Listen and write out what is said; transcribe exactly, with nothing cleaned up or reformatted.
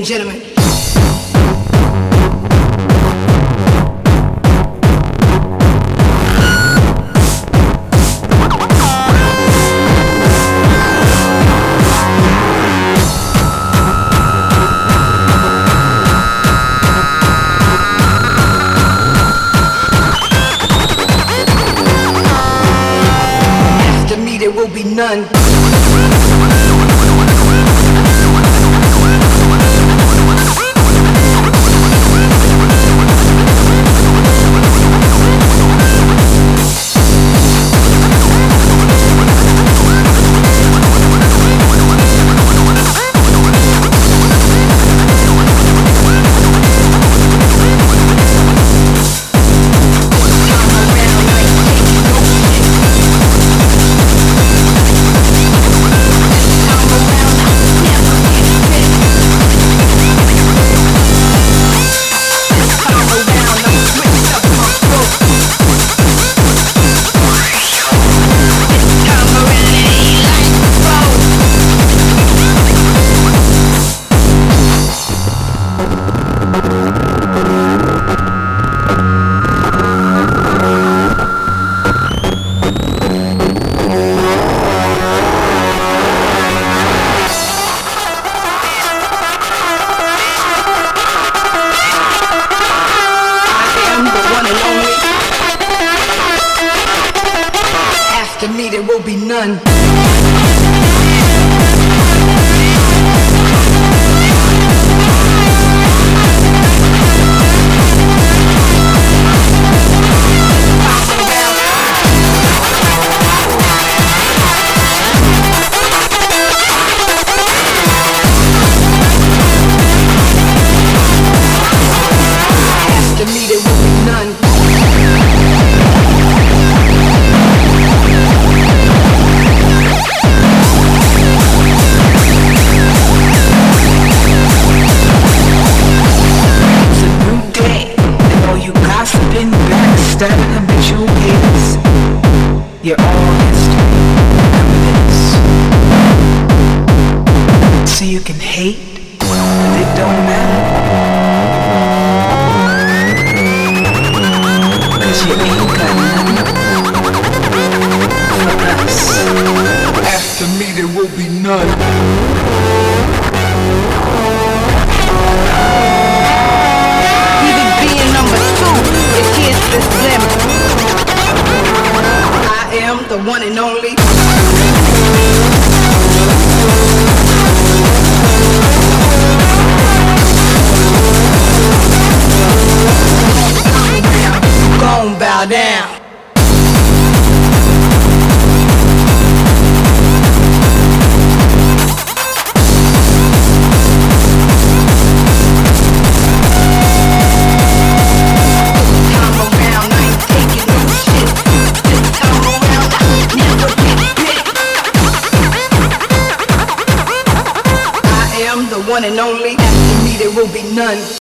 and gentlemen. After me there will be none. After me there will be none. After me there will be none. Stabbing habitual haters, you're all history. Remember this. So you can hate, but it don't matter. Cause you ain't got nothing for us. After me there will be none. Even being number two, it can't be slim. I am the one and only. Gon' bow down. The one and only. After me there will be none.